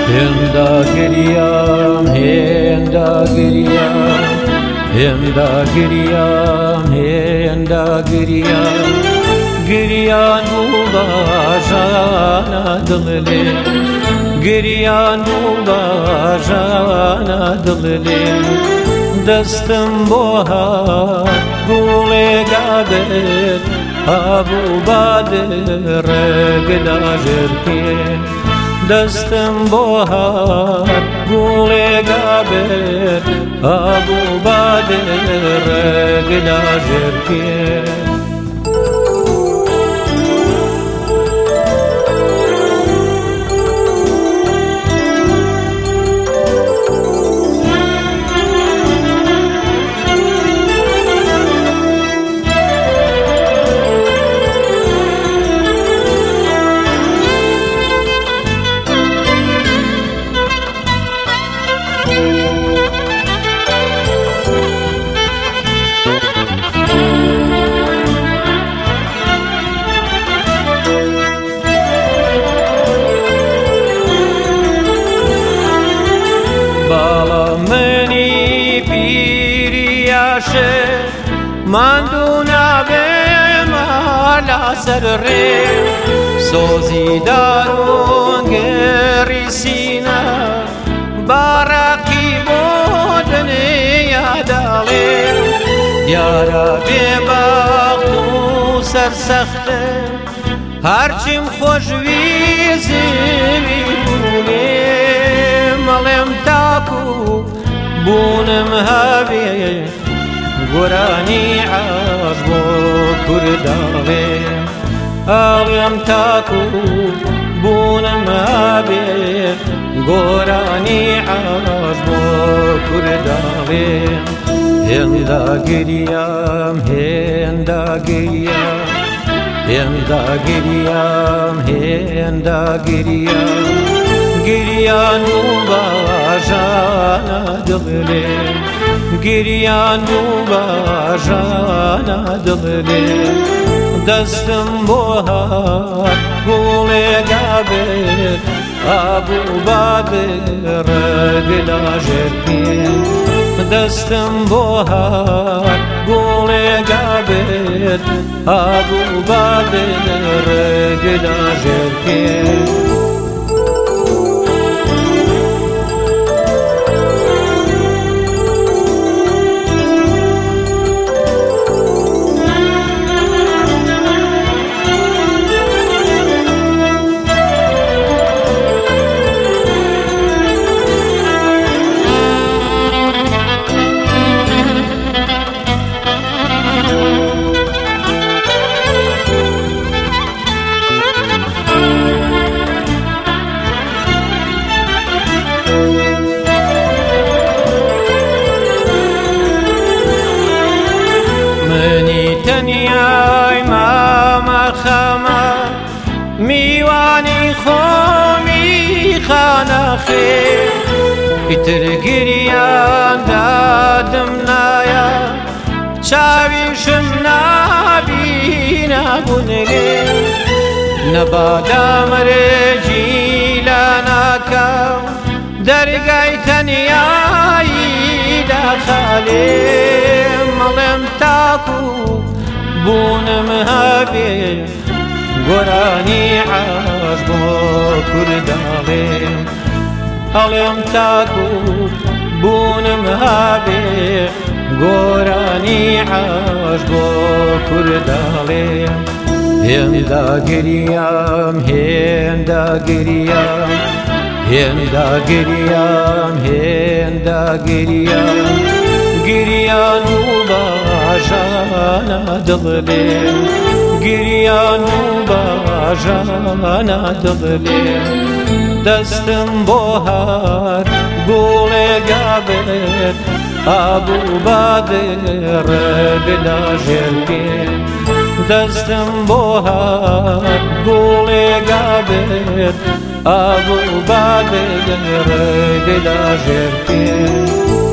هێندا گریام هێندا گریام هێندا گریام هێندا گریام گریان بوو باژانە دڵێ گریان بوو باژانە دڵێ دەستم بۆ هات گوڵێگا بێت هەبوو بادڕێگدا ژێرکێ دەستم بۆ هات گوڵێگا بێت هەبوو بادڕێگدا ژێرکێ ماندوو نابێ مالا سەرڕێ سۆزی دارۆن گێڕی سینە باڕاقی بۆ دنیاداڵێ دیارە بێبەخت و سەرسەختە هەرچیم خۆشویزی بوونێ مەڵێم تاکو بوونم هەبێ گۆرانی عاش بۆ کورداڵێ ئاڵێم تاکو بوونم هەبێ گۆرانی عاش بۆ کورداڵێ هێندا گریام هێندا گریام هێندا گریام هێندا گریام گریان و باژانە دڵێ گریان و باژانە دڵێ دەستم بۆ هات گوڵێگا بێت ئابوو بادڕێگدا ژێرکێ دەستم بۆ هات گوڵێگا بێت ئابوو بادڕێگدا ژێرکێ تەنیای مامە خەمە میوانی خۆمی خانەخێ ئیتر گریان دادم نایە چاویشم نابینە بوونێ نەبادامەرێجی لە ناکەم دەرگای تەنیایی داخالێ مەڵێم تاکو بوونم هەبێ گۆرانی عاش بۆ کورداڵێ ئەڵێم تاکو بوونم هەبێ گۆرانی عاش بۆ کورداڵێ هێندا گریام هێندا گریام هێندا گریام هێندا گریام گریان و باژانە دڵێ گریان و باژانە دڵێ دەستم بۆ هات گوڵێگا بێت ئابوو بادڕێگدا ژێرکێ دەستم بۆ هات گوڵێگا بێت ئابوو بادڕێگدا ژێرکێ